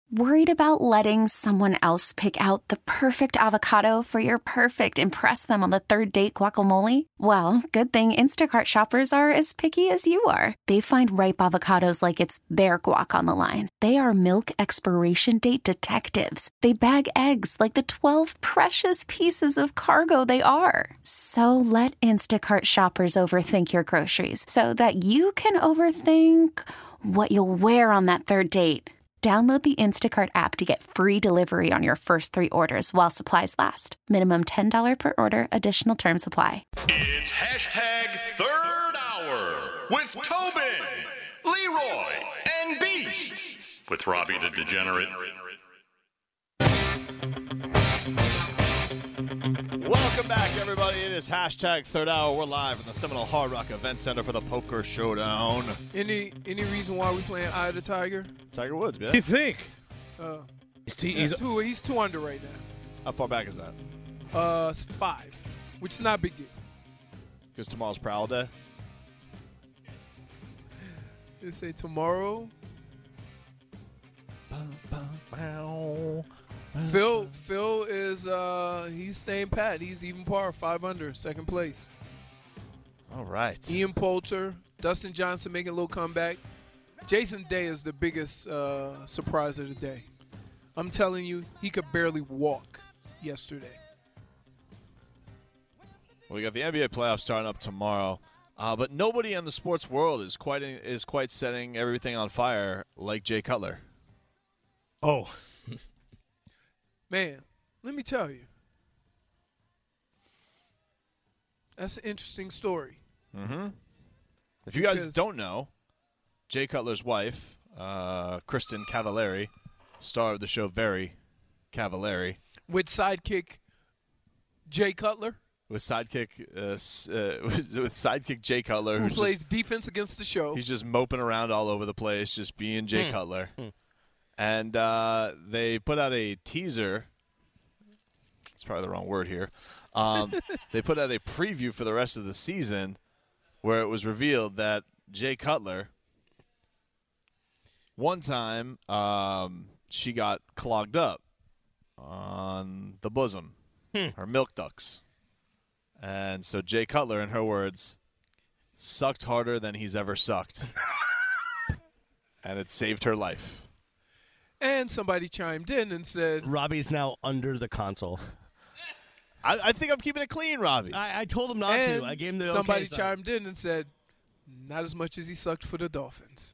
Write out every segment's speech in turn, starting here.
Worried about letting someone else pick out the perfect avocado for your perfect impress them on the third date guacamole? Well, good thing Instacart shoppers are as picky as you are. They find ripe avocados like it's their guac on the line. They are milk expiration date detectives. They bag eggs like the 12 precious pieces of cargo they are. So let Instacart shoppers overthink your groceries so that you can overthink what you'll wear on that third date. Download the Instacart app to get free delivery on your first 3 orders while supplies last. Minimum $10 per order. Additional terms apply. It's hashtag Third Hour with Tobin, Leroy, and Beast. With Robbie the Degenerate. Welcome back, everybody. It is hashtag Third Hour. We're live in the Seminole Hard Rock Event Center for the Poker Showdown. Any reason why we playing Eye of the Tiger? Tiger Woods, man. What do you think? He's 2 under right now. How far back is that? It's 5, which is not a big deal. Because tomorrow's Prowl Day. They say tomorrow. Phil is he's staying pat. He's even par, 5 under, second place. All right. Ian Poulter, Dustin Johnson making a little comeback. Jason Day is the biggest surprise of the day. I'm telling you, he could barely walk yesterday. Well, we got the NBA playoffs starting up tomorrow, but nobody in the sports world is quite setting everything on fire like Jay Cutler. Oh, Man, let me tell you. That's an interesting story. Mm-hmm. If you guys don't know, Jay Cutler's wife, Kristen Cavallari, star of the show Very Cavallari. With sidekick Jay Cutler. With sidekick Jay Cutler. Who plays defense against the show. He's just moping around all over the place, just being Jay Cutler. And they put out a teaser. It's probably the wrong word here. They put out a preview for the rest of the season where it was revealed that Jay Cutler, one time she got clogged up on the bosom, her milk ducts. And so Jay Cutler, in her words, sucked harder than he's ever sucked. And it saved her life. And somebody chimed in and said, Robbie's now under the console. I think I'm keeping it clean, Robbie. I told him not and to. I gave him the somebody okay chimed in and said, not as much as he sucked for the Dolphins.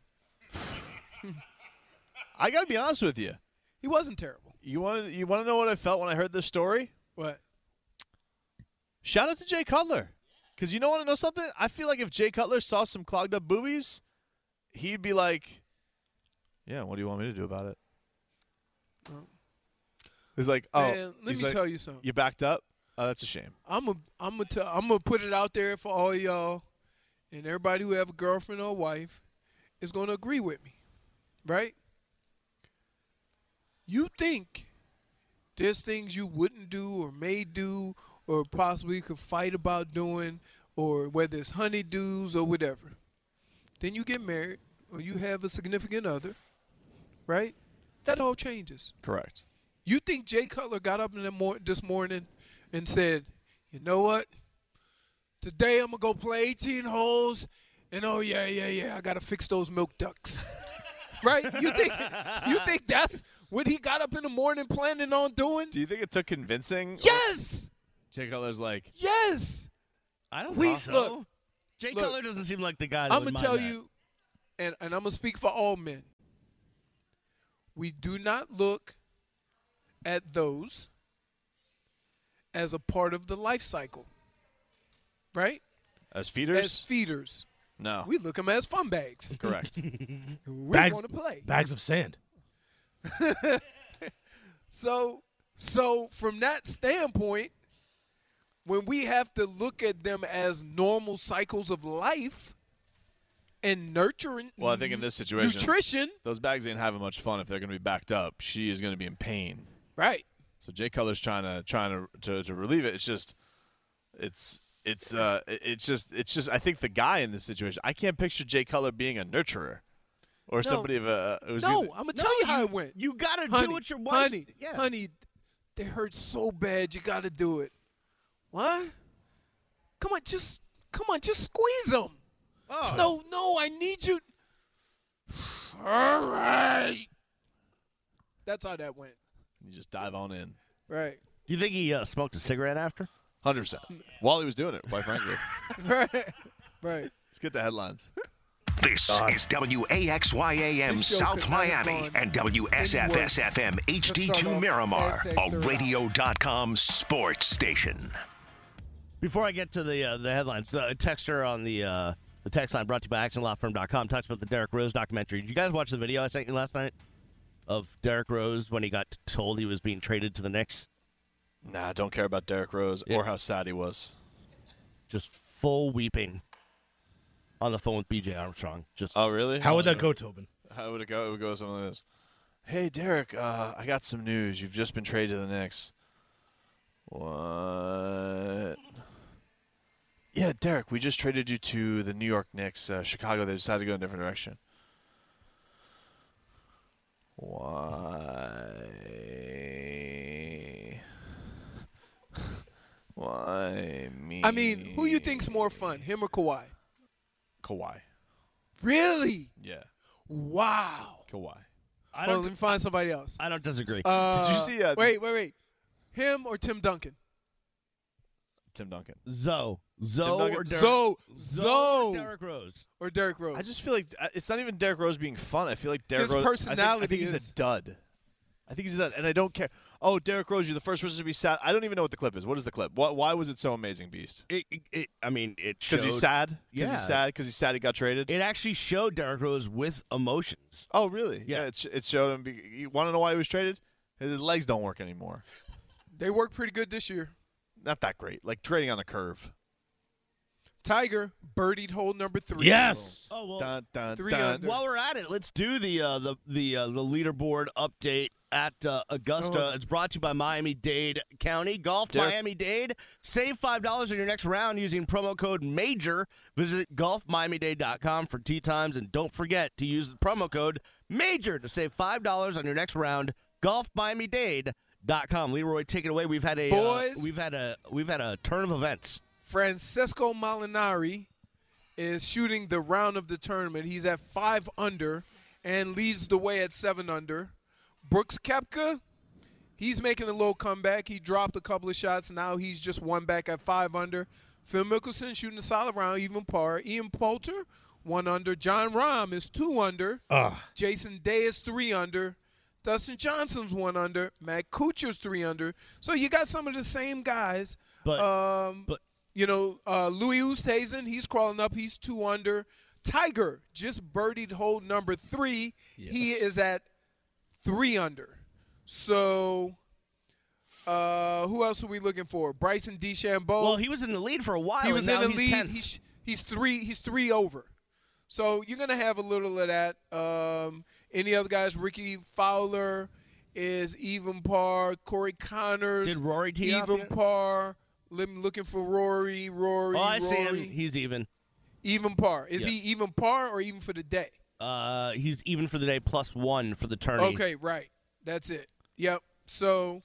I got to be honest with you. He wasn't terrible. You want to know what I felt when I heard this story? What? Shout out to Jay Cutler. Because you want to know something? I feel like if Jay Cutler saw some clogged up boobies, he'd be like, yeah, what do you want me to do about it? He's like, oh, man, let me tell you something. You backed up? Oh, that's a shame. I'm gonna put it out there for all y'all, and everybody who have a girlfriend or a wife is gonna agree with me, right? You think there's things you wouldn't do or may do or possibly could fight about doing, or whether it's honeydews or whatever. Then you get married or you have a significant other, right? That all changes. Correct. You think Jay Cutler got up this morning and said, you know what? Today I'm going to go play 18 holes, and oh, yeah, I got to fix those milk ducts. Right? You think that's what he got up in the morning planning on doing? Do you think it took convincing? Yes! Jay Cutler's like, yes! I don't think so. Look, Jay Cutler doesn't seem like the guy that I'm would going to mind tell that. you, and I'm going to speak for all men. We do not look at those as a part of the life cycle, right? as feeders? As feeders. No. We look them as fun bags. Correct. We're going to play. Bags of sand. So from that standpoint, when we have to look at them as normal cycles of life and nurturing, Well, I think in this situation, nutrition, those bags ain't having much fun if they're going to be backed up. She is going to be in pain. right? So Jay Cutler's trying to relieve it. It's just I think the guy in this situation, I can't picture Jay Cutler being a nurturer. Or somebody of a. It was No, either- I'm gonna tell you how it went. You gotta Honey, do what your wife. honey, Yeah. honey, they hurt so bad. You gotta do it. What? Come on, just squeeze them. Oh. No, I need you. All right. That's how that went. You just dive on in. Right. Do you think he smoked a cigarette after? 100%. While he was doing it, quite frankly. Right. Right. Let's get the headlines. This is WAXYAM This show South could not have Miami gone and WSFS-FM Let's HD2 start off Miramar, hashtag a third radio.com sports station. Before I get to the headlines, a texter on the text line brought to you by ActionLawFirm.com talks about the Derrick Rose documentary. Did you guys watch the video I sent you last night of Derrick Rose when he got told he was being traded to the Knicks? Nah, don't care about Derrick Rose or how sad he was. Just full weeping on the phone with B.J. Armstrong. Just Oh, really? How would that go, Tobin? How would it go? It would go something like this. Hey, Derek, I got some news. You've just been traded to the Knicks. What? Yeah, Derek, we just traded you to the New York Knicks. Chicago, they decided to go in a different direction. Why? Why me? I mean, who you think's more fun, him or Kawhi? Kawhi. Really? Yeah, Wow. Kawhi. I Well, don't. let me find somebody else. I don't disagree. Did you see? Wait. Him or Tim Duncan? Tim Duncan. Zoe Duncan. or Derrick Zoe. or Derrick Rose. Or Derrick Rose? I just feel like it's not even Derrick Rose being fun. I feel like Derrick His Rose. personality I think he's is- a dud. I think he's a dud, and I don't care. Oh, Derrick Rose, you're the first person to be sad. I don't even know what the clip is. What is the clip? Why was it so amazing, Beast? I mean, it Because he's showed- sad. Because Yeah. he's sad. Because he's sad he got traded. It actually showed Derrick Rose with emotions. Oh, really? Yeah. It showed him. You want to know why he was traded? His legs don't work anymore. They work pretty good this year. Not that great. Like trading on a curve. Tiger birdied hole number 3. Yes. Oh well. Dun, dun, 3 dun. under. While we're at it, let's do the leaderboard update at Augusta. Oh. It's brought to you by Miami-Dade County Golf. Derek. Miami-Dade. Save $5 on your next round using promo code MAJOR. Visit golfmiamidade.com for tee times, and don't forget to use the promo code MAJOR to save $5 on your next round. golfmiamidade.com. Leroy, take it away. We've had a Boys. we've had a turn of events. Francesco Molinari is shooting the round of the tournament. He's at 5 under and leads the way at 7 under. Brooks Koepka, he's making a little comeback. He dropped a couple of shots. Now he's just 1 back at 5 under. Phil Mickelson shooting a solid round, even par. Ian Poulter, 1 under. John Rahm is 2 under. Jason Day is 3 under. Dustin Johnson's 1 under. Matt Kuchar's 3 under. So you got some of the same guys. But Louis Oosthuizen, he's crawling up. He's 2 under. Tiger just birdied hole number 3. He is at 3 under. So who else are we looking for? Bryson DeChambeau. Well, he was in the lead for a while. He was and in now the he's lead. 10th. He's 3 over. So you're gonna have a little of that. Any other guys? Ricky Fowler is even par. Corey Connors Did Rory tee off even yet? par. Looking for Rory. Oh, I see him. He's even. Even par. Is Yeah. he even par or even for the day? He's even for the day, +1 for the tourney. Okay, right. That's it. Yep. So,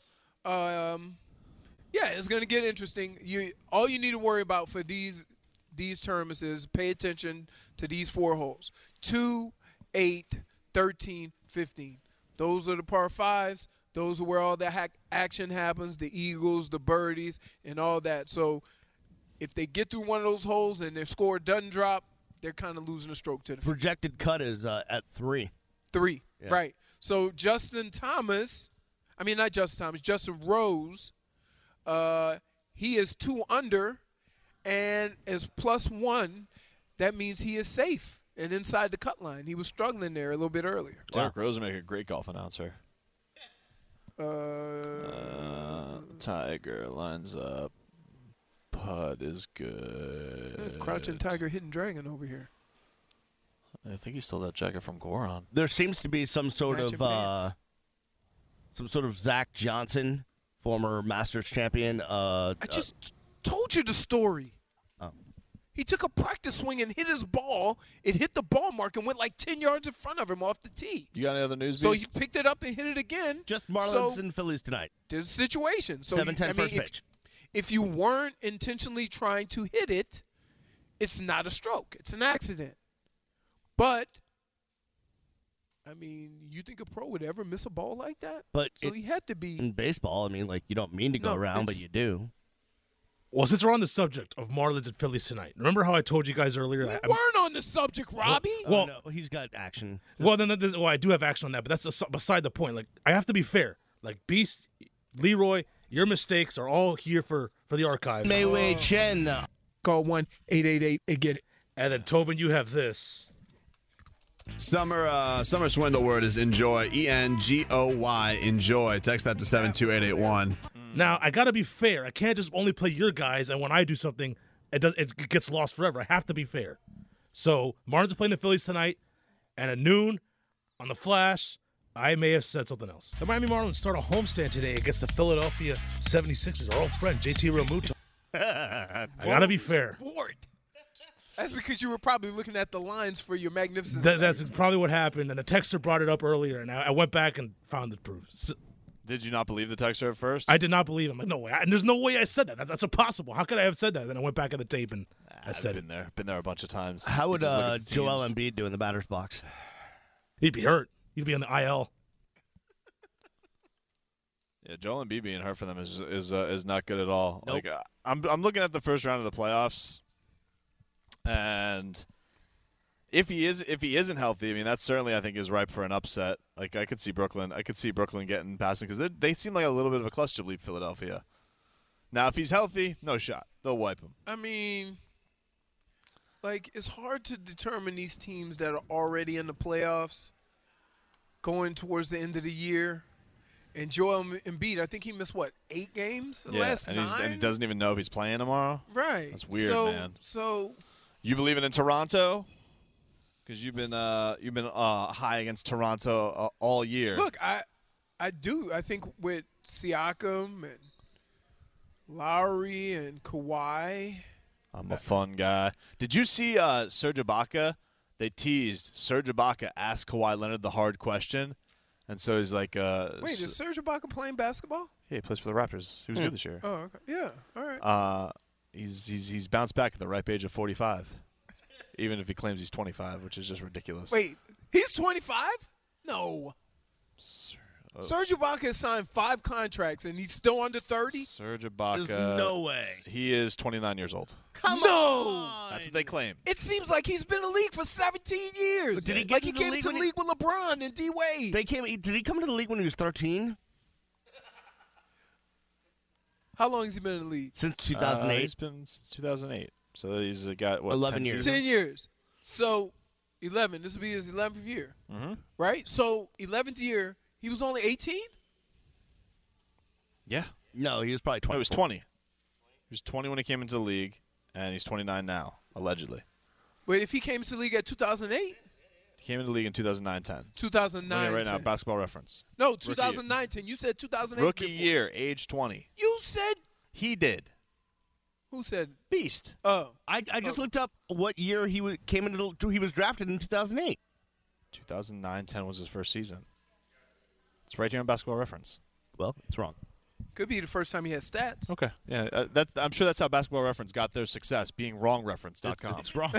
it's going to get interesting. All you need to worry about for these tournaments is pay attention to these 4 holes: 2, 8, 13, 15. Those are the par 5s. Those are where all the action happens, the eagles, the birdies, and all that. So if they get through one of those holes and their score doesn't drop, they're kind of losing a stroke to the field. Projected cut is at 3. 3, Yeah. right. So Justin Rose, he is 2 under and is +1. That means he is safe and inside the cut line. He was struggling there a little bit earlier. Derrick Rose would make a great golf announcer. Tiger lines up. Putt is good. Crouching Tiger, Hidden Dragon over here. I think he stole that jacket from Goron. There seems to be some sort Matching of pants. Zach Johnson, former Masters champion. I just told you the story. Oh. He took a practice swing and hit his ball. It hit the ball mark and went like 10 yards in front of him off the tee. You got any other news? So Beast? he picked it up and hit it again. Just Marlins So and Phillies tonight. there's a situation. So 7:10 first pitch. If you weren't intentionally trying to hit it, it's not a stroke. It's an accident. But, I mean, you think a pro would ever miss a ball like that? But So he had to be. in baseball, I mean, like, you don't mean to go No, around, but it's- you do. Well, since we're on the subject of Marlins and Phillies tonight, remember how I told you guys earlier? We that weren't on the subject, Robbie. Well- No, he's got action. I do have action on that, but that's beside the point. Like, I have to be fair. Like, Beast, Leroy, your mistakes are all here for the archives. Mei Wei Chen. Call 1-888 and get it. And then Tobin, you have this. Summer swindle word is enjoy. ENGOY. Enjoy. Text that to 72881. Now, I got to be fair. I can't just only play your guys, and when I do something, it gets lost forever. I have to be fair. So, Marlins are playing the Phillies tonight, and at noon on the Flash, I may have said something else. The Miami Marlins start a homestand today against the Philadelphia 76ers. Our old friend, JT Realmuto. I got to be fair. Sport. That's because you were probably looking at the lines for your magnificent. That's probably what happened, and the texter brought it up earlier, and I went back and found the proof. So, Did you not believe the texter at first? I did not believe him. Like, no way. And there's no way I said that. That's impossible. How could I have said that? Then I went back at the tape and I said I've it. been there a bunch of times. How would You just look at the Joel teams. Embiid do in the batter's box? He'd be hurt. He'd be on the IL. Yeah, Joel Embiid being hurt for them is not good at all. Nope. Like I'm looking at the first round of the playoffs, and if he isn't healthy, I mean that certainly I think is ripe for an upset. Like I could see Brooklyn getting past him because they seem like a little bit of a clutch to bleep Philadelphia. Now if he's healthy, no shot. They'll wipe him. I mean, like it's hard to determine these teams that are already in the playoffs, going towards the end of the year. And Joel Embiid, I think he missed 8 games the last and 9? he doesn't even know if he's playing tomorrow. Right. That's weird, so, man. So You believing in Toronto? Because you've been high against Toronto all year. look, I do. I think with Siakam and Lowry and Kawhi. I'm a fun guy. Did you see Serge Ibaka? They teased Serge Ibaka asked Kawhi Leonard the hard question, and so he's like, Wait, is Serge Ibaka playing basketball? yeah, he plays for the Raptors. He was good this year. Oh, okay. Yeah. All right. He's bounced back at the ripe age of 45, even if he claims he's 25, which is just ridiculous. Wait, he's 25? No. Serge Ibaka has signed 5 contracts, and he's still under 30? Serge Ibaka. There's no way. He is 29 years old. No. That's what they claim. It seems like he's been in the league for 17 years. But did he get like he into the came league into the when he- league with LeBron and D-Wade. Did he come into the league when he was 13? How long has he been in the league? Since 2008? He's been since 2008. So he's got, 11 10 years. seasons? 10 years. So 11. This will be his 11th year. Mm-hmm. Right? So 11th year, he was only 18? Yeah. No, he was probably 20. He was 20. He was 20 when he came into the league, and he's 29 now, allegedly. Wait, if he came into the league at 2008? He came into the league in 2009-10. 2009. Right now, Basketball Reference. No, 2019. You said 2008. Rookie before. year, age 20. You said. He did. Who said? Beast. Oh. I just looked up what year he came into the. He was drafted in 2008. 2009-10 was his first season. It's right here on Basketball Reference. Well, it's wrong. Could be the first time he had stats. Okay. Yeah, I'm sure that's how Basketball Reference got their success, being wrongreference.com. It's wrong.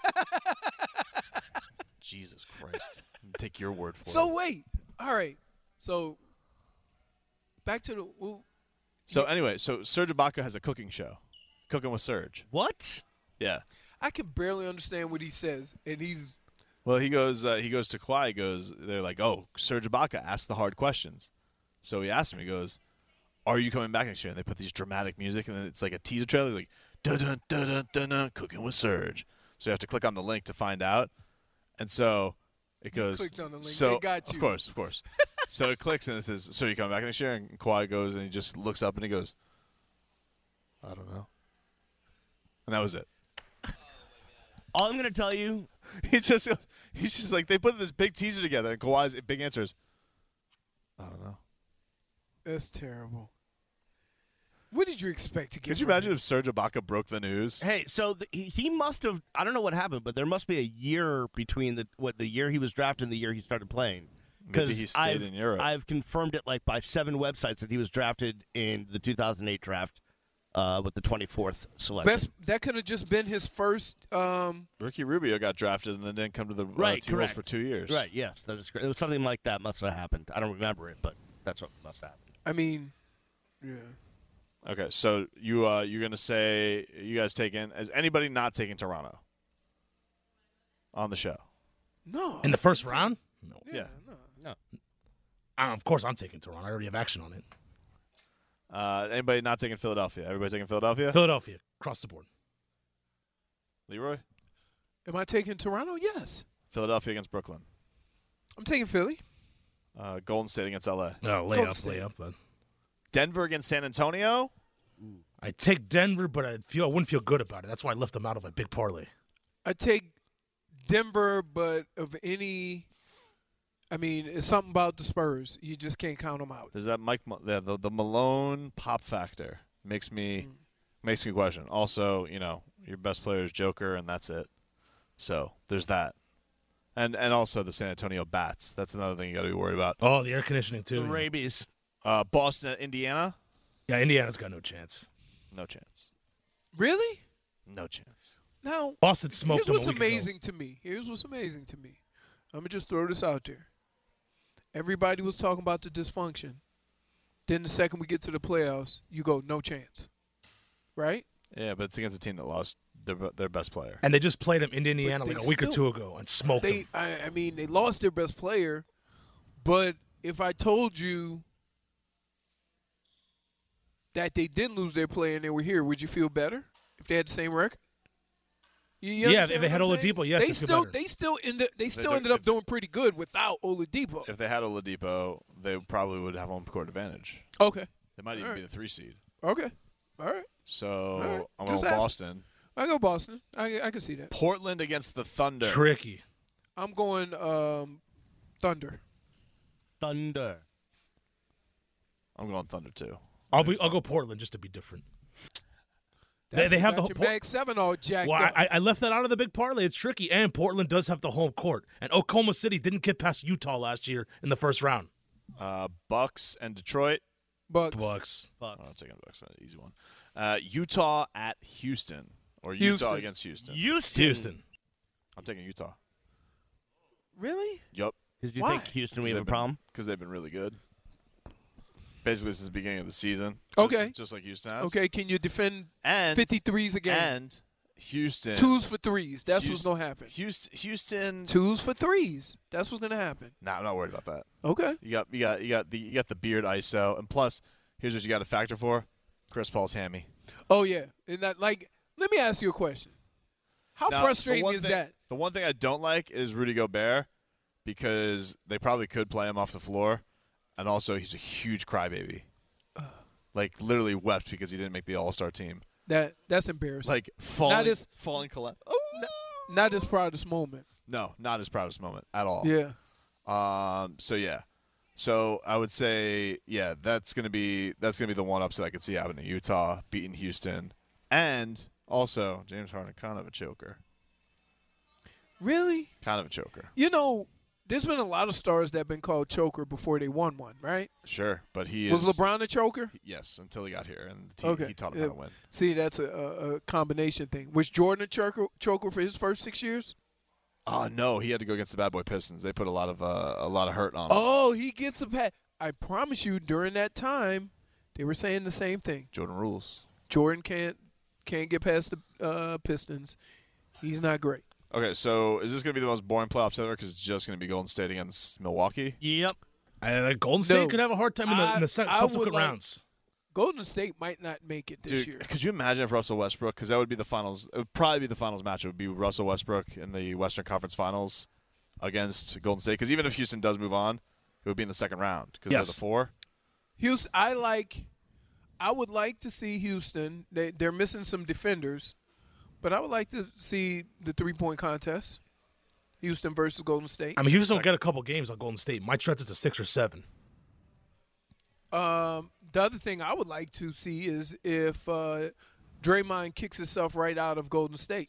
Jesus Christ. Take your word for it. So wait. All right. So back to the. Well, So anyway, Serge Ibaka has a cooking show, Cooking with Serge. What? Yeah. I can barely understand what he says, and he's. Well, he goes to Kawhi. They're like, oh, Serge Ibaka asked the hard questions. So he asked him. He goes, "Are you coming back next year?" And they put these dramatic music, and then it's like a teaser trailer, like dun dun dun dun dun dun, Cooking with Serge. So you have to click on the link to find out. And so it goes. clicked on the link. So They got you. Of course. So it clicks and it says, "So you coming back next year?" And Kawhi goes and he just looks up and he goes, "I don't know." And that was it. All I'm going to tell you. He's just like, they put this big teaser together, and Kawhi's big answer is, "I don't know." That's terrible. What did you expect to get? Could you from imagine him? if Serge Ibaka broke the news? Hey, so he must have. I don't know what happened, but there must be a year between the year he was drafted and the year he started playing. Maybe he stayed in Europe. I've confirmed it like by 7 websites that he was drafted in the 2008 draft with the 24th selection. That could have just been his first. Ricky Rubio got drafted and then didn't come to the Right, T-Wolves correct. for 2 years. Right. Yes, that is correct. It was something like that must have happened. I don't remember it, but that's what must have happened. I mean, yeah. Okay, so you're gonna say you guys taking? Is anybody not taking Toronto on the show? No. In the first round? No. Yeah. No. Of course, I'm taking Toronto. I already have action on it. Anybody not taking Philadelphia? Everybody taking Philadelphia? Philadelphia, across the board. Leroy? Am I taking Toronto? Yes. Philadelphia against Brooklyn. I'm taking Philly. Golden State against LA. No, Golden layup, State. layup. But Denver against San Antonio. I take Denver, but I wouldn't feel good about it. That's why I left them out of my big parlay. I take Denver, but of any, I mean, it's something about the Spurs. You just can't count them out. There's that the Malone pop factor makes me question. Also, your best player is Joker, and that's it. So there's that, and also the San Antonio Bats. That's another thing you got to be worried about. Oh, the air conditioning too. The rabies. Boston at Indiana. Yeah, Indiana's got no chance. No chance. Really? No chance. Now, Boston smoked here's them a what's week ago. amazing to me. Here's what's amazing to me. I'm going to just throw this out there. Everybody was talking about the dysfunction. Then the second we get to the playoffs, you go, no chance. Right? Yeah, but it's against a team that lost their best player. And they just played them in Indiana But like they a week or still- two ago and smoked them. I mean, they lost their best player. But if I told you that they didn't lose their player and they were here, would you feel better if they had the same record? You Yeah, understand if they what had I'm saying? Oladipo, yes, they I'd feel still better. they still took- ended up doing pretty good without Oladipo. If they had Oladipo, they probably would have home court advantage. Okay, They might even All be right. the 3 seed. okay, all right. So right. I'm Just going asking. Boston. I go Boston. I can see that. Portland against the Thunder. Tricky. I'm going Thunder. Thunder. I'm going Thunder too. I'll go Portland just to be different. That's They what have got the your whole- Mag 7 all jacked Well, up. I left that out of the big parlay. It's tricky, and Portland does have the home court. And Oklahoma City didn't get past Utah last year in the first round. Bucks and Detroit. Bucks. Bucks. Oh, I'm taking Bucks. An easy one. Utah at Houston. Or Utah Houston. against Houston. Houston. I'm taking Utah. Really? Yup. Because you Why? think Houston, we have a problem? Because they've been really good. Basically, since the beginning of the season. Okay. Just like Houston has. Okay, can you defend And 53s again? And Houston. Twos for threes. That's what's Houston- going to happen. Houston. Twos for threes. That's what's going to happen. Nah, I'm not worried about that. Okay. You got the beard ISO, and plus, here's what you got to factor for: Chris Paul's hammy. Oh, yeah. And that, like, let me ask you a question. How Now, frustrating the one is thing- that? The one thing I don't like is Rudy Gobert because they probably could play him off the floor, and also he's a huge crybaby. Like literally wept because he didn't make the All-Star team. That's embarrassing. Like falling, his- collapse. Not his proudest moment. No, not his proudest moment at all. Yeah. So yeah. So I would say, yeah, that's gonna be the one upset I could see happening. Utah beating Houston, and also James Harden kind of a choker. Really? Kind of a choker. You know, there's been a lot of stars that have been called choker before they won one, right? Sure, but he Was is LeBron a choker? Yes, until he got here, and Okay. he taught him Yeah. how to win. See, that's a combination thing. Was Jordan a choker for his first 6 years? Oh no, he had to go against the Bad Boy Pistons. They put a lot of hurt on him. Oh, he gets a pat. I promise you, during that time, they were saying the same thing. Jordan rules. Jordan can't get past the Pistons. He's not great. Okay, so is this going to be the most boring playoffs ever because it's just going to be Golden State against Milwaukee? Yep. Golden State No. could have a hard time in the I would subsequent like- rounds. Golden State might not make it this Dude, year. could you imagine if Russell Westbrook, because that would be the finals, it would probably be the finals match. It would be Russell Westbrook in the Western Conference Finals against Golden State. Because even if Houston does move on, it would be in the second round because they're Yes. the 4. Houston, I would like to see Houston. They're missing some defenders, but I would like to see the 3-point contest. Houston versus Golden State. I mean, Houston will get a couple games on Golden State. Might stretch it to 6 or 7. The other thing I would like to see is if Draymond kicks himself right out of Golden State.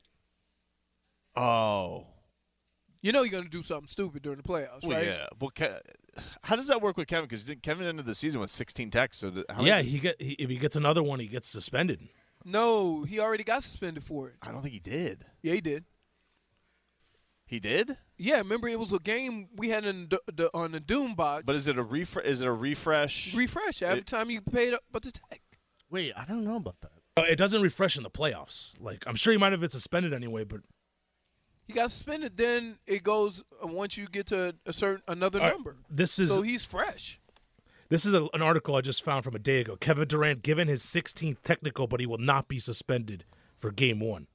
Oh. You know you're going to do something stupid during the playoffs, Well, right? yeah. Well, how does that work with Kevin? Because Kevin ended the season with 16 techs. So if he gets another one, he gets suspended. No, he already got suspended for it. I don't think he did. Yeah, he did. He did? Yeah, remember it was a game we had on the Doom box. But is it a refresh? Refresh every time you paid up but the tech. Wait, I don't know about that. It doesn't refresh in the playoffs. Like, I'm sure he might have been suspended anyway, but He got suspended. Then it goes once you get to another All right, number. so he's fresh. This is an article I just found from a day ago. Kevin Durant given his 16th technical, but he will not be suspended for Game 1.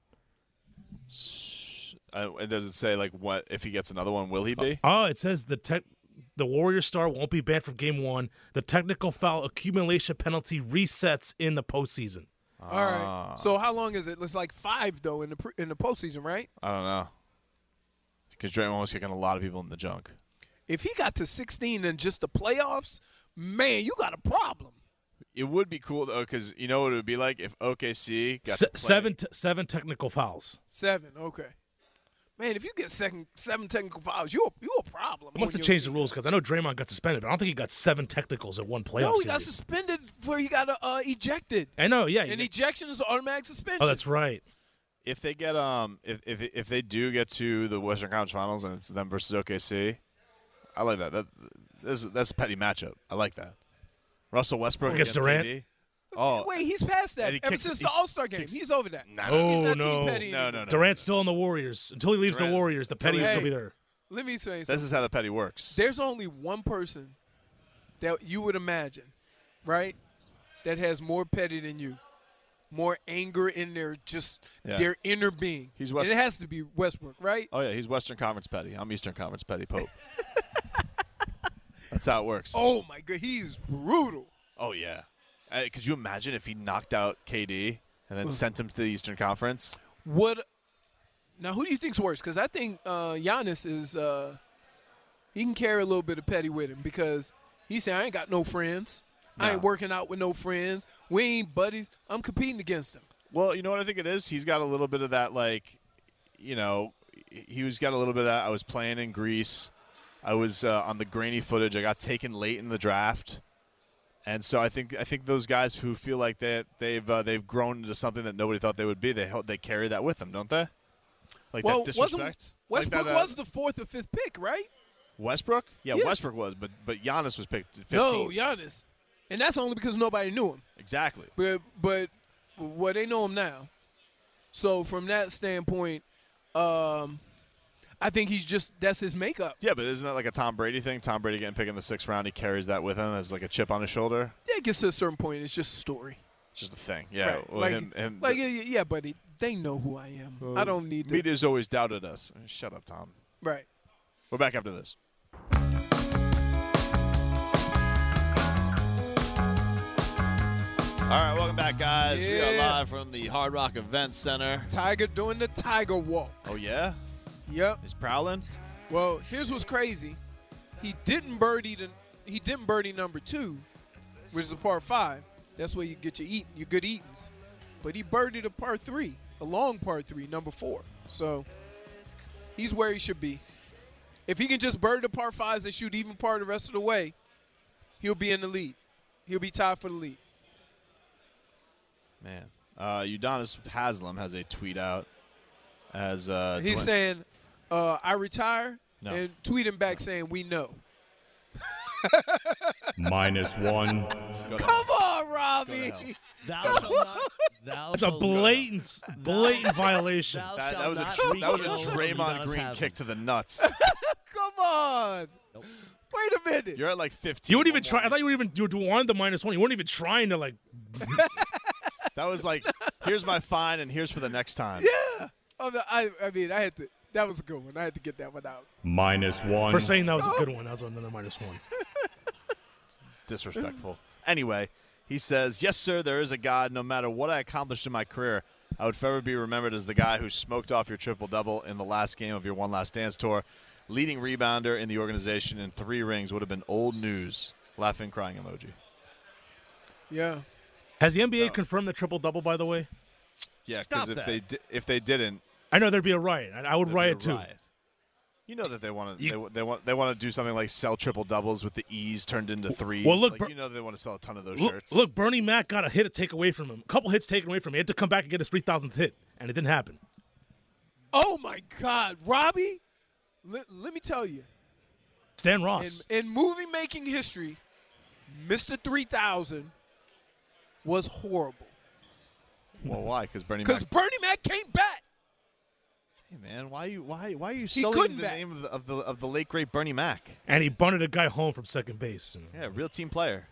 It doesn't say like what if he gets another one. Will he be? Oh, it says the Warrior star won't be banned from Game 1. The technical foul accumulation penalty resets in the postseason. All right. So how long is it? It's like 5 though in the postseason, right? I don't know. Because Draymond was kicking a lot of people in the junk. If he got to 16 in just the playoffs, man, you got a problem. It would be cool though, because you know what it would be like if OKC got to play. Seven technical fouls. 7, okay. Man, if you get 7 technical fouls, you a problem. I must have changed the rules because I know Draymond got suspended, but I don't think he got 7 technicals at one playoff No, he series. got suspended before he got ejected. I know, yeah. And ejection is automatic suspension. Oh, that's right. If they get if they do get to the Western Conference Finals and it's them versus OKC, I like that. That's a petty matchup. I like that. Russell Westbrook Against Durant? KD. Oh, Wait, he's past that. And he Ever kicks- since he the All-Star game, kicks- he's over that. Nah, He's Oh, not no. team petty No. anymore. Durant's still in the Warriors. Until he leaves Durant- the Warriors, the petty will Hey. still be there. Let me say This something. is how the petty works. There's only one person that you would imagine, right, that has more petty than you, more anger in their inner being. He's and it has to be Westbrook, right? Oh yeah, he's Western Conference petty. I'm Eastern Conference petty Pope. That's how it works. Oh my God, he's brutal. Oh yeah. Could you imagine if he knocked out KD and then sent him to the Eastern Conference? Now, who do you think's worse? Because I think Giannis is he can carry a little bit of petty with him because he said, I ain't got no friends. I ain't working out with no friends. We ain't buddies. I'm competing against him. Well, you know what I think it is? He's got a little bit of that, like, you know, he's got a little bit of that. I was playing in Greece. I was on the grainy footage. I got taken late in the draft. And so I think those guys who feel like they've grown into something that nobody thought they would be, they carry that with them, don't they? Like that disrespect. Westbrook like that, was the 4th or 5th pick, right? Westbrook? Yeah, Yeah. Westbrook was, but Giannis was picked 15th. No, Giannis. And that's only because nobody knew him. Exactly. But well, they know him now. So from that standpoint, I think that's his makeup. Yeah, but isn't that like a Tom Brady thing? Tom Brady getting picked in the 6th round, he carries that with him as like a chip on his shoulder. Yeah, it gets to a certain point. It's just a story. It's just a thing. Yeah. Right. Well, Yeah, buddy. They know who I am. I don't need to. Media's always doubted us. Shut up, Tom. Right. We're back after this. All right, welcome back, guys. We are Yeah. live from the Hard Rock Event Center. Tiger doing the Tiger walk. Oh, yeah? Yep. He's prowling? Well, here's what's crazy. He didn't birdie number 2, which is a par 5. That's where you get your good eatings. But he birdied a par 3, a long par 3, number 4. So he's where he should be. If he can just birdie the par 5s and shoot even par the rest of the way, he'll be in the lead. He'll be tied for the lead. Man. Udonis Haslem has a tweet out as He's saying, I retire, No. and tweeting back saying, we know. -1. Go to Come hell. on, Robbie. Go to hell. Thou shalt not. Thou It's a shalt blatant violation. Thou That shalt was a not that was a rekill Draymond Udonis Green Haslem. kick to the nuts. Come on. Wait a minute. You're at like 15. You wouldn't even One try. I more. thought you wanted the -1. You weren't even trying to like. That was like, here's my fine and here's for the next time. Yeah. I mean, I had to. That was a good one. I had to get that one out. -1. For saying that was a good one, that was another -1. Disrespectful. Anyway, he says, yes, sir, there is a God. No matter what I accomplished in my career, I would forever be remembered as the guy who smoked off your triple-double in the last game of your One Last Dance tour. Leading rebounder in the organization in 3 rings would have been old news. Laughing, crying emoji. Yeah. Has the NBA confirmed the triple-double, by the way? Yeah, Stop because that. if they didn't, I know there'd be a riot. I would there'd be riot a too. riot. You know that they want to they want to do something like sell triple doubles with the E's turned into threes. Well, look, like, you know they want to sell a ton of those Look, shirts. look, Bernie Mac got a hit take away from him. A couple hits taken away from him. He had to come back and get his 3,000th hit, and it didn't happen. Oh, my God. Robbie, let me tell you. Stan Ross. In movie-making history, Mr. 3000 was horrible. Well, why? Because Bernie Because Mac. Bernie Mac came back. Hey man, why are you He selling couldn't the back. name of the late great Bernie Mac? And he bunted a guy home from second base. Yeah, real team player.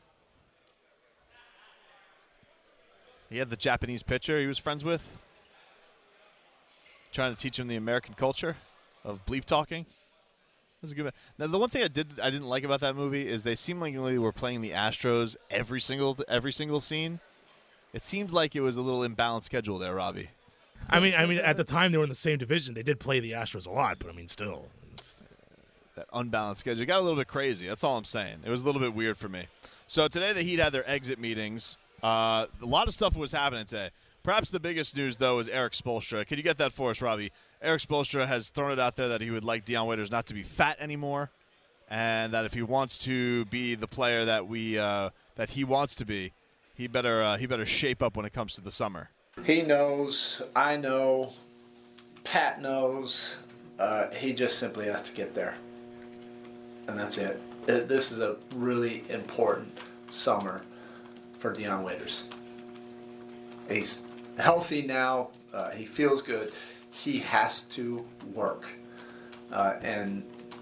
He had the Japanese pitcher he was friends with, trying to teach him the American culture of bleep talking. That's a good. Now, the one thing I didn't like about that movie is they seemingly were playing the Astros every single scene. It seemed like it was a little imbalanced schedule there, Robbie. I mean, at the time they were in the same division. They did play the Astros a lot, but I mean, still. That unbalanced schedule. It got a little bit crazy. That's all I'm saying. It was a little bit weird for me. So today the Heat had their exit meetings. A lot of stuff was happening today. Perhaps the biggest news, though, is Eric Spoelstra. Could you get that for us, Robbie? Eric Spoelstra has thrown it out there that he would like Dion Waiters not to be fat anymore, and that if he wants to be the player that that he wants to be, he better shape up when it comes to the summer. He knows, I know, Pat knows. He just simply has to get there. And that's it. This is a really important summer for Dion Waiters. He's healthy now. He feels good. He has to work. And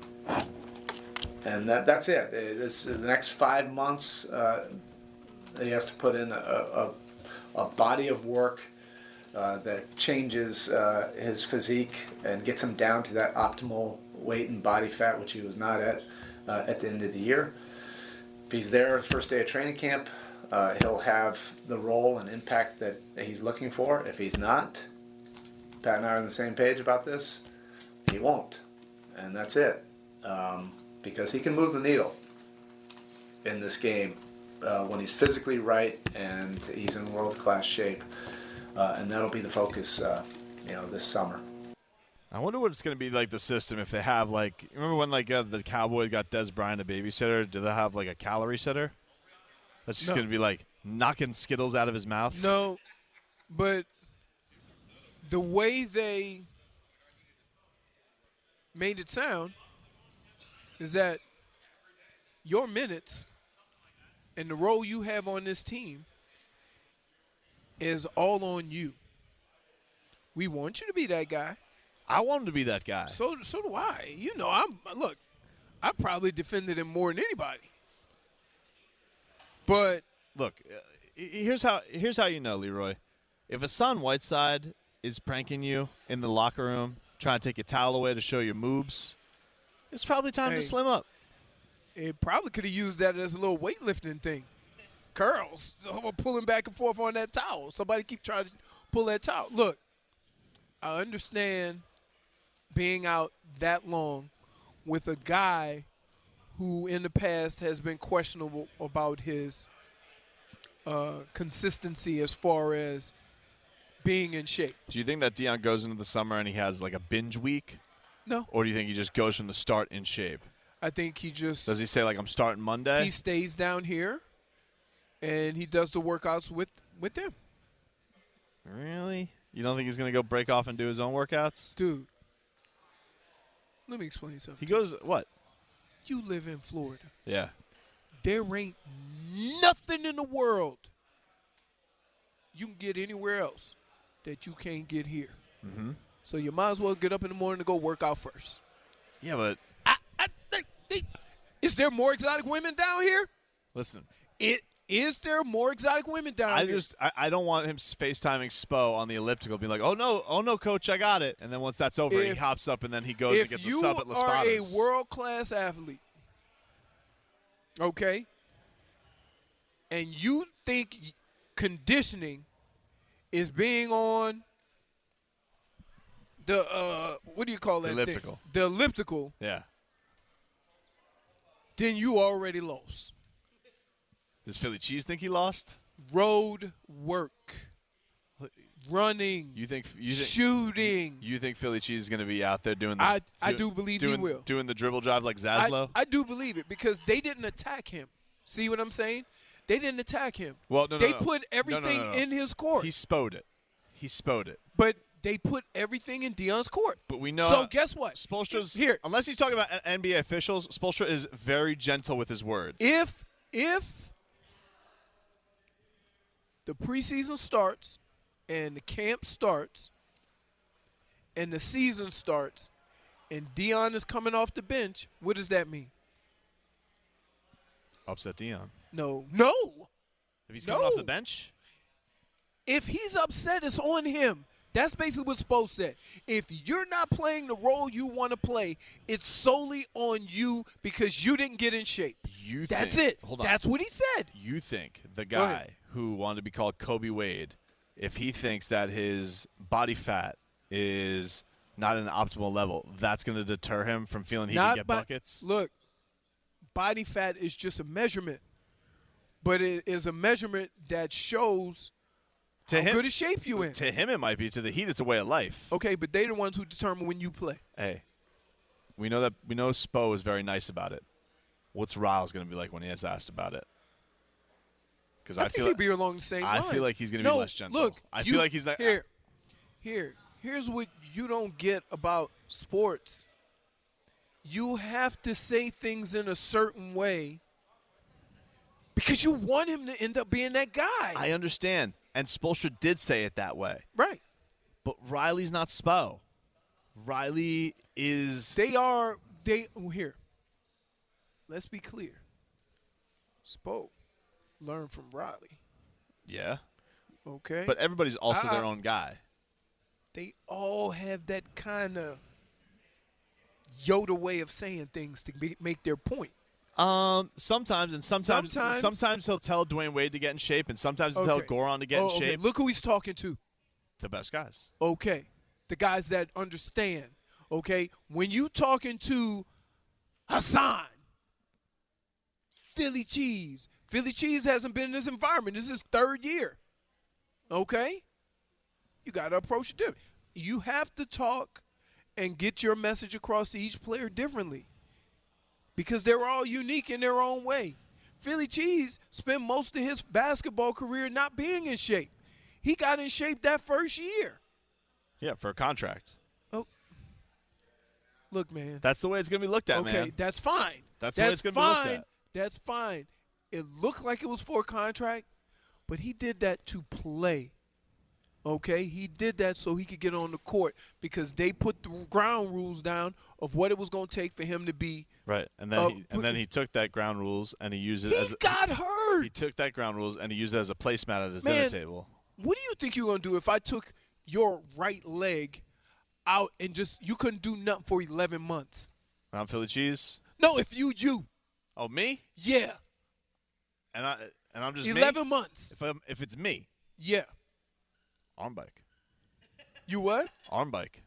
that's it. The next 5 months, he has to put in a body of work that changes his physique and gets him down to that optimal weight and body fat, which he was not at the end of the year. If he's there the first day of training camp, he'll have the role and impact that he's looking for. If he's not, Pat and I are on the same page about this, he won't. And that's it. Because he can move the needle in this game when he's physically right and he's in world-class shape. And that'll be the focus, this summer. I wonder what it's going to be like the system if they have remember when the Cowboys got Des Bryant a babysitter? Do they have a calorie sitter? That's just going to be knocking Skittles out of his mouth. No, but the way they made it sound is that your minutes and the role you have on this team is all on you. We want you to be that guy. I want him to be that guy. So do I. I probably defended him more than anybody. But look, here's how you know, Leroy. If Hassan Whiteside is pranking you in the locker room, trying to take your towel away to show your moves, it's probably time to slim up. It probably could have used that as a little weightlifting thing. Curls. So pulling back and forth on that towel. Somebody keep trying to pull that towel. Look, I understand being out that long with a guy who in the past has been questionable about his consistency as far as being in shape. Do you think that Dion goes into the summer and he has a binge week? No. Or do you think he just goes from the start in shape? I think he just... Does he say, I'm starting Monday? He stays down here, and he does the workouts with them. Really? You don't think he's going to go break off and do his own workouts? Dude, let me explain something. He goes, what? You live in Florida. Yeah. There ain't nothing in the world you can get anywhere else that you can't get here. Mm-hmm. So you might as well get up in the morning to go work out first. Yeah, but... Is there more exotic women down here? Listen. Is there more exotic women down here? I don't want him FaceTiming Spo on the elliptical being like, oh, no, coach, I got it. And then once that's over, he hops up and then he goes and gets a sub at Las Palmas. If you are a world-class athlete, okay, and you think conditioning is being on the, what do you call that elliptical. thing? The elliptical. Yeah. Then you already lost. Does Philly Cheese think he lost? road work, running, shooting. You think Philly Cheese is going to be out there doing the I do believe he will. Doing the dribble drive like Zaslow? I do believe it because they didn't attack him. See what I'm saying? They didn't attack him. Well, They put everything in his court. He spode it. But they put everything in Deion's court. But we know. So guess what? Spoelstra's here. Unless he's talking about NBA officials, Spoelstra is very gentle with his words. If the preseason starts and the camp starts and the season starts and Deion is coming off the bench, what does that mean? Upset Deion. No. If he's coming off the bench? If he's upset, it's on him. That's basically what Spo said. If you're not playing the role you want to play, it's solely on you because you didn't get in shape. That's it. Hold on. That's what he said. You think the guy who wanted to be called Kobe Wade, if he thinks that his body fat is not at an optimal level, that's going to deter him from feeling he can get buckets? Look, body fat is just a measurement, but it is a measurement that shows how good a shape you in. To him it might be. To the Heat, it's a way of life. Okay, but they're the ones who determine when you play. Hey, we know Spo is very nice about it. What's Riles going to be like when he is asked about it? Because I think he'd be along the same line. I feel like he's going to be less gentle. Look, I feel like he's not. Here's what you don't get about sports. You have to say things in a certain way because you want him to end up being that guy. I understand. And Spoelstra did say it that way. Right. But Riley's not Spo. Riley is. Here. Let's be clear. Spo learned from Riley. Yeah. Okay. But everybody's also their own guy. They all have that kind of Yoda way of saying things to make their point. Sometimes he'll tell Dwayne Wade to get in shape, and sometimes he'll tell Goran to get in shape. Look who he's talking to. The best guys. Okay. The guys that understand. Okay. When you talking to Hassan, Philly Cheese hasn't been in this environment. This is his third year. Okay? You got to approach it different. You have to talk and get your message across to each player differently because they're all unique in their own way. Philly Cheese spent most of his basketball career not being in shape. He got in shape that first year. Yeah, for a contract. Oh, look, man. That's the way it's going to be looked at, man. Okay, that's fine. That's the way it's going to be looked at. That's fine. It looked like it was for a contract, but he did that to play. Okay, he did that so he could get on the court because they put the ground rules down of what it was going to take for him to be. Right, and then he took that ground rules and he used it as. He got hurt. He took that ground rules and he used it as a placemat at his dinner table. What do you think you're going to do if I took your right leg out and just you couldn't do nothing for 11 months? Around Philly Cheese? No, if you. Oh, me? Yeah. And I'm just 11 months. If it's me. Yeah. Arm bike. You what? Arm bike.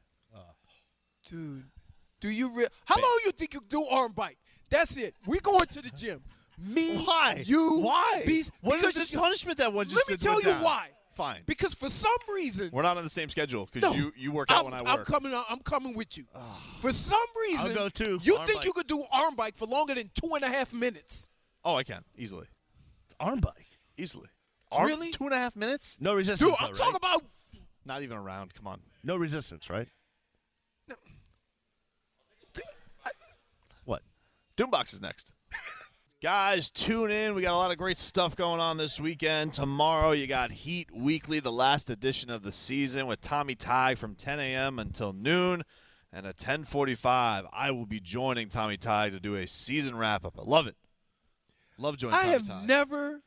Dude, do you how long you think you do arm bike? That's it. We're going to the gym. Me, why? You, why? Beast, what is this punishment that one just let me tell you why. Fine. Because for some reason we're not on the same schedule because you work out when I work. I'm coming with you. For some reason, I'll go too. You arm think bike. you could do arm bike for longer than 2.5 minutes? Oh, I can easily. It's arm bike. Easily. Really? 2.5 minutes? No resistance. Dude, I'm talking about. Not even a round. Come on. No resistance, right? No. What? Doombox is next. Guys, tune in. We got a lot of great stuff going on this weekend. Tomorrow, you got Heat Weekly, the last edition of the season, with Tommy Tighe from 10 a.m. until noon. And at 10:45, I will be joining Tommy Tighe to do a season wrap-up. I love it. Love joining Tommy Tighe. I have never.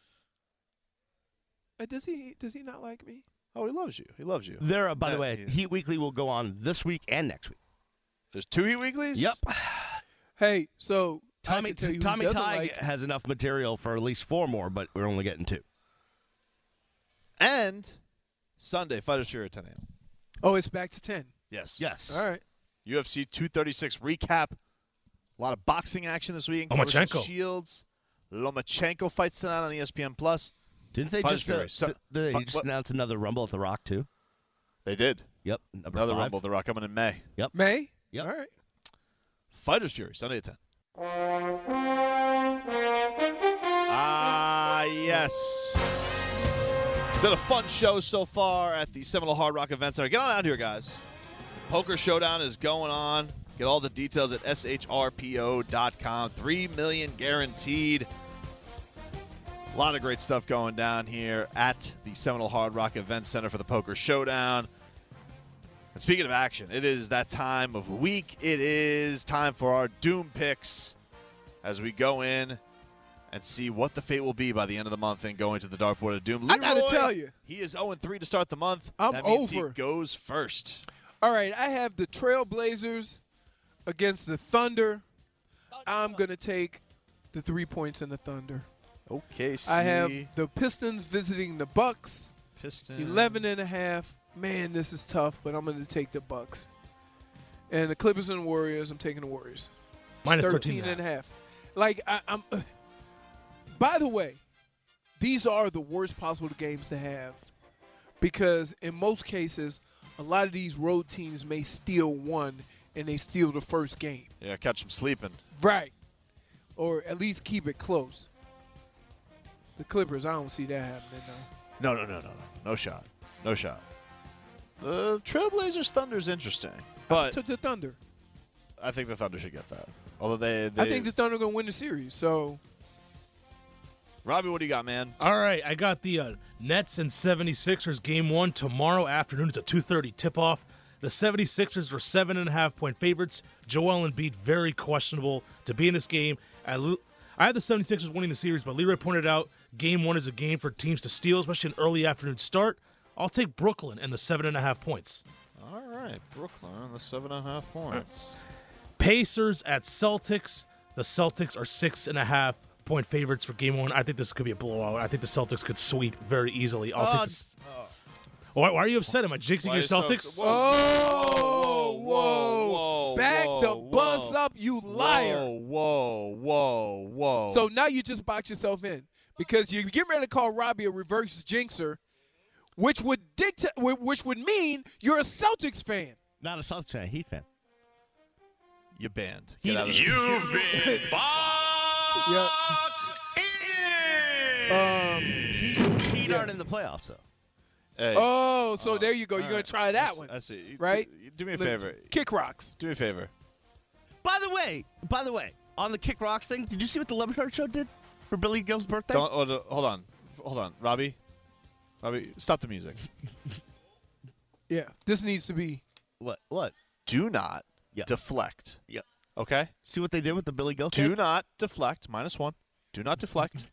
Does he not like me? Oh, he loves you. He loves you. There, by the way, Heat Weekly will go on this week and next week. There's 2 Heat Weeklies? Yep. Hey, so Tommy Tighe has enough material for at least 4 more, but we're only getting 2. And Sunday, Fighters Fury at 10 a.m. Oh, it's back to 10. Yes. Yes. All right. UFC 236 recap. A lot of boxing action this week. Lomachenko. Shields. Lomachenko fights tonight on ESPN+. Didn't they Fighters just, Fury. they Fi- just what? announced another Rumble at the Rock, too? They did. Yep. Number Another 5. Rumble at the Rock coming in May. Yep. May? Yep. All right. Fighters Fury, Sunday at 10. Yes. It's been a fun show so far at the Seminole Hard Rock Event Center. Get on out here, guys. Poker Showdown is going on. Get all the details at shrpo.com. $3 million guaranteed. A lot of great stuff going down here at the Seminole Hard Rock Event Center for the Poker Showdown. And speaking of action, it is that time of week. It is time for our Doom picks as we go in and see what the fate will be by the end of the month and go into the dartboard of Doom. I got to Leroy, tell you. he is 0-3 to start the month. I'm that means over. He goes first. All right, I have the Trailblazers against the Thunder. I'm going to take the 3 points in the Thunder. Okay, I have the Pistons visiting the Bucks. Pistons. 11.5. Man, this is tough, but I'm going to take the Bucks. And the Clippers and Warriors, I'm taking the Warriors. Minus 13.5. Like, I'm. By the way, these are the worst possible games to have because in most cases, a lot of these road teams may steal one and they steal the first game. Yeah, catch them sleeping. Right. Or at least keep it close. The Clippers, I don't see that happening, though. No. No shot. No shot. The Trailblazers Thunder's interesting. But I took the Thunder. I think the Thunder should get that. Although they I think the Thunder are going to win the series, so. Robbie, what do you got, man? All right, I got the Nets and 76ers game 1 tomorrow afternoon. It's a 2:30 tip-off. The 76ers were 7.5-point favorites. Joel Embiid, very questionable to be in this game. I had the 76ers winning the series, but Leroy pointed out game 1 is a game for teams to steal, especially an early afternoon start. I'll take Brooklyn and the 7.5 points. All right, Brooklyn on the 7.5 points. Pacers at Celtics. The Celtics are 6.5-point favorites for game 1. I think this could be a blowout. I think the Celtics could sweep very easily. I'll take this. Why are you upset? Am I jinxing your Celtics? Whoa. Back the bus up, you liar. Whoa. So now you just box yourself in because you're getting ready to call Robbie a reverse jinxer, which would mean you're a Celtics fan. Not a Celtics fan, Heat fan. You're banned. Get out of here. You've been boxed in. Heat aren't in the playoffs, though. Hey, Oh, so there you go. You're going to try that one. I see. Right? Do me a favor. Kick rocks. Do me a favor. By the way, on the Kick Rocks thing, did you see what the Levitard show did for Billy Gill's birthday? Hold on. Robbie, stop the music. Yeah, this needs to be. What? Do not deflect. Yep. Okay? See what they did with the Billy Gill Do kid? not deflect. -1. Do not deflect.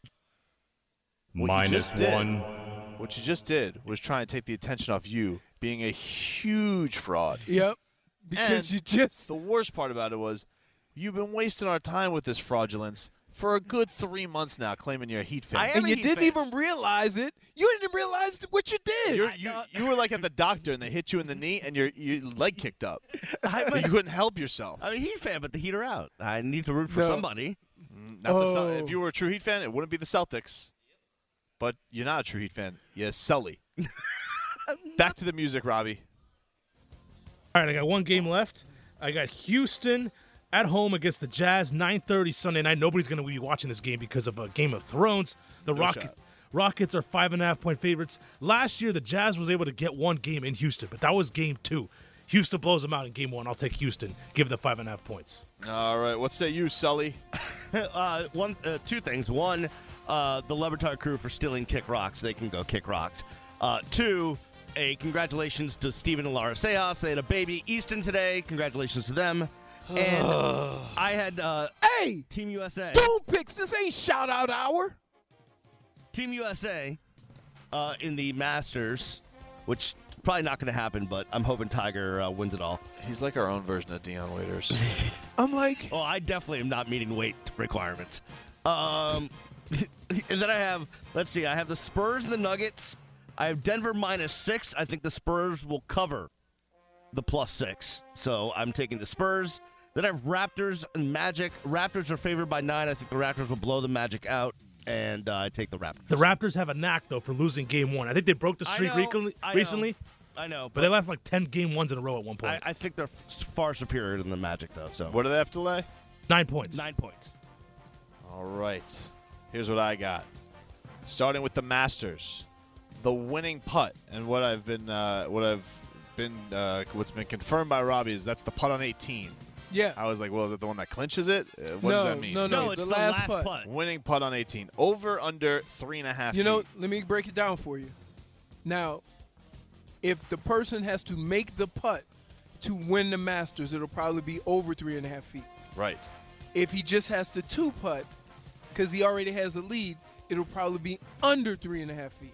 -1. What you just did was try and take the attention off you being a huge fraud. Yep. Because And the worst part about it was you've been wasting our time with this fraudulence for a good 3 months now, claiming you're a Heat fan. And you didn't even realize it. You didn't realize what you did. You were like at the doctor and they hit you in the knee and your leg kicked up. You couldn't help yourself. I'm a Heat fan, but the Heat are out. I need to root for somebody. If you were a true Heat fan, it wouldn't be the Celtics. But you're not a true Heat fan. You're Sully. Back to the music, Robbie. All right, I got one game left. I got Houston at home against the Jazz, 9:30 Sunday night. Nobody's going to be watching this game because of Game of Thrones. The Rockets are 5.5-point favorites. Last year, the Jazz was able to get one game in Houston, but that was game 2. Houston blows them out in game 1. I'll take Houston. Give it the 5.5 points. All right, what say you, Sully? Two things. One, the Levitard crew for stealing Kick Rocks. They can go Kick Rocks. 2, a congratulations to Steven and Laura Sejas. They had a baby, Easton, today. Congratulations to them. And I had hey, Team USA. Don't picks. This ain't shout-out hour. Team USA in the Masters, which probably not going to happen, but I'm hoping Tiger wins it all. He's like our own version of Deion Waiters. I'm like... Oh, I definitely am not meeting weight requirements. And then I have, let's see, I have the Spurs and the Nuggets. I have Denver -6. I think the Spurs will cover the +6. So I'm taking the Spurs. Then I have Raptors and Magic. Raptors are favored by 9. I think the Raptors will blow the Magic out. and I take the Raptors. The Raptors have a knack, though, for losing game one. I think they broke the streak recently. I know. But they lost like 10 game ones in a row at one point. I think they're far superior than the Magic, though. So What do they have to lay? 9 points. 9 points. All right. Here's what I got. Starting with the Masters, the winning putt, and what's been confirmed by Robbie is that's the putt on 18. Yeah. I was like, well, is it the one that clinches it? What does that mean? No, it's the last putt. Winning putt on 18. Over under 3.5 You know, feet. let me break it down for you. Now, if the person has to make the putt to win the Masters, it'll probably be over 3.5 feet. Right. If he just has to two putt, because he already has a lead, it'll probably be under 3.5 feet.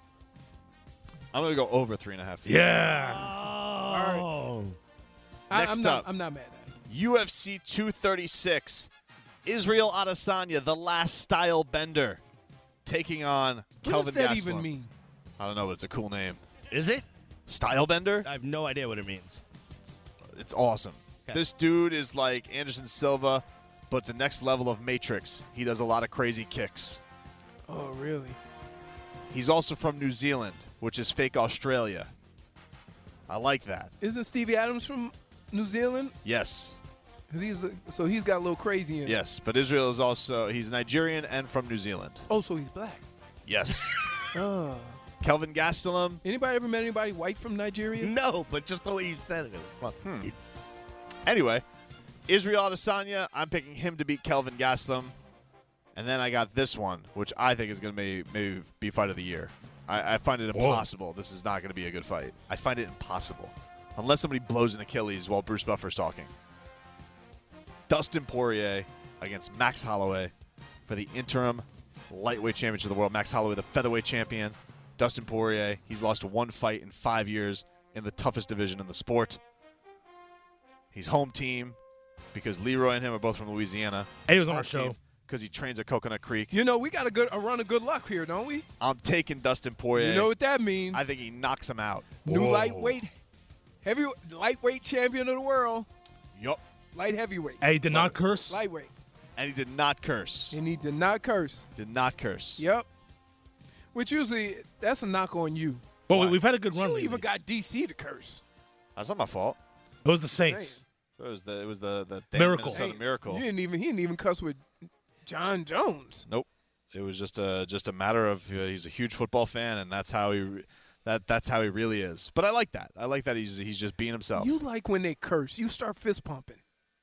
I'm going to go over 3.5 feet. Yeah. Oh. Next up. I'm not mad at it. UFC 236. Israel Adesanya, the last style bender, taking on Kelvin What does that Gastelum. even mean? I don't know, but it's a cool name. Is it? Style bender? I have no idea what it means. It's awesome. Okay. This dude is like Anderson Silva, but the next level of Matrix. He does a lot of crazy kicks. Oh, really? He's also from New Zealand, which is fake Australia. I like that. Isn't Stevie Adams from New Zealand? Yes. 'Cause he's got a little crazy in him. Yes, but Israel is also, he's Nigerian and from New Zealand. Oh, so he's black. Yes. Oh. Kelvin Gastelum. Anybody ever met anybody white from Nigeria? No, but just the way you said it was fun. Anyway, Israel Adesanya, I'm picking him to beat Kelvin Gastelum. And then I got this one, which I think is going to maybe be fight of the year. I find it impossible. This is not going to be a good fight. I find it impossible. Unless somebody blows an Achilles while Bruce Buffer's talking. Dustin Poirier against Max Holloway for the interim lightweight championship of the world. Max Holloway, the featherweight champion. Dustin Poirier, he's lost one fight in 5 years in the toughest division in the sport. He's home team because Leroy and him are both from Louisiana. And he was on our show. Because he trains at Coconut Creek. You know, we got a run of good luck here, don't we? I'm taking Dustin Poirier. You know what that means. I think he knocks him out. New lightweight champion of the world. Yup. Light heavyweight. And he did not curse. Lightweight. And he did not curse. And he did not curse. Did not curse. Yep. Which usually, that's a knock on you. But we've had a good run You lately. even got DC to curse. That's not my fault. It was the Saints. It was the Miracle. Minnesota Miracle. He didn't even cuss with John Jones. Nope. It was just a matter of he's a huge football fan, and that's how he really is. But I like that. I like that he's just being himself. You like when they curse. You start fist pumping.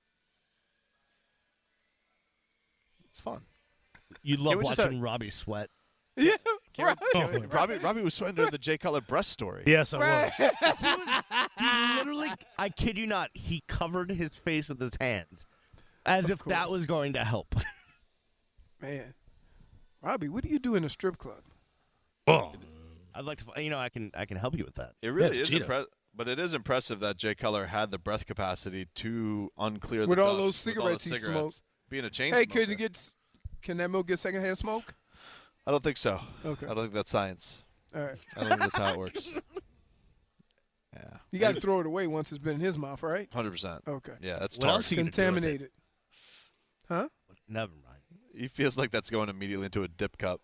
It's fun. You love we just watching Robbie sweat. Yeah, right. Robbie was sweating during the Jay Cutler breast story. Yes, I was. He literally, I kid you not, he covered his face with his hands as if that was going to help. Man, Robbie, what do you do in a strip club? Oh. I'd like to, I can help you with that. It really Yeah, is impressive. But it is impressive that Jay Cutler had the breath capacity to unclear With the all ducts, those with all the cigarettes he cigarettes. Being a chain Hey, smoker. can that milk get secondhand smoke? I don't think so. Okay. I don't think that's science. All right. I don't think that's how it works. Yeah. You got to throw it away once it's been in his mouth, right? 100%. Okay. Yeah, that's What else tar. you gonna do with it? Contaminated. Huh? Never mind. He feels like that's going immediately into a dip cup.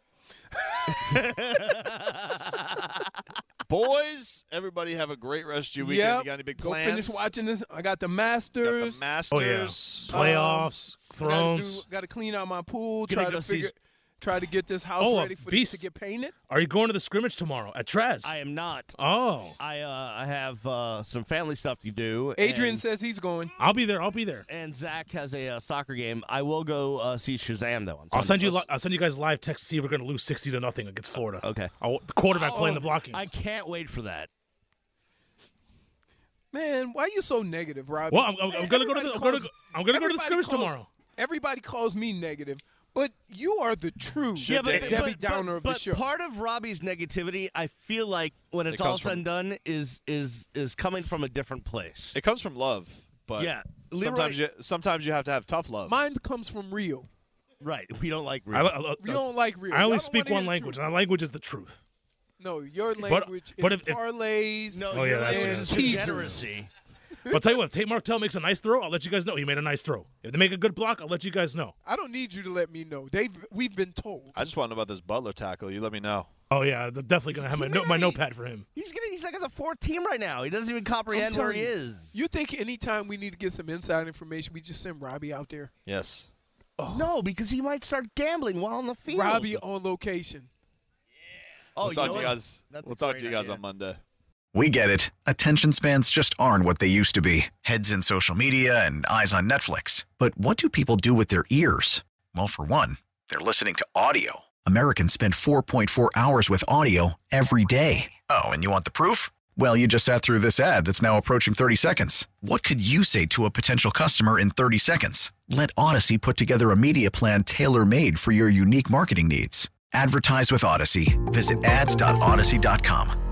Boys, everybody have a great rest of your weekend. Yep. You got any big Go plans? finish watching this. I got the Got Masters. the Masters. Oh, yeah. Playoffs, Thrones. Got to clean out my pool. Gonna go see Try to get this house ready for Beast. to get painted. Are you going to the scrimmage tomorrow at Trez? I am not. Oh. I have some family stuff to do. Adrian and, says he's going. I'll be there. and Zach has a soccer game. I will go see Shazam though. On I'll send Sunday. you. I'll send you guys live text to see if we're going to lose 60-0 against Florida. Okay. The quarterback playing the blocking. I can't wait for that. Man, why are you so negative, Robbie? Well, I'm going to go to the. I'm going to go to the scrimmage tomorrow. Everybody calls me negative, but you are the true Yeah, Debbie Downer of the show. Part of Robbie's negativity, I feel like, when it's all comes said and done, is coming from a different place. It comes from love, but Yeah. sometimes you have to have tough love. Mine comes from Rio. Right. We don't like. We don't like Rio. I Y'all only don't speak wanna one hear the language, truth. and that language is the truth. No, your language but is if- parlays. No, Oh, your yeah, that's language true. is Teasers. degeneracy. But I'll tell you what, if Tate Martell makes a nice throw, I'll let you guys know he made a nice throw. If they make a good block, I'll let you guys know. I don't need you to let me know. We've been told. I just want to know about this Butler tackle. You let me know. Oh, yeah, they're definitely going to have my notepad for him. He's like on the 4th team right now. He doesn't even comprehend where he is. You think anytime we need to get some inside information, we just send Robbie out there? Yes. Oh. No, because he might start gambling while on the field. Robbie on location. Oh, we'll talk to you guys. We'll talk to you guys on Monday. We get it. Attention spans just aren't what they used to be. Heads in social media and eyes on Netflix. But what do people do with their ears? Well, for one, they're listening to audio. Americans spend 4.4 hours with audio every day. Oh, and you want the proof? Well, you just sat through this ad that's now approaching 30 seconds. What could you say to a potential customer in 30 seconds? Let Odyssey put together a media plan tailor-made for your unique marketing needs. Advertise with Odyssey. Visit ads.odyssey.com.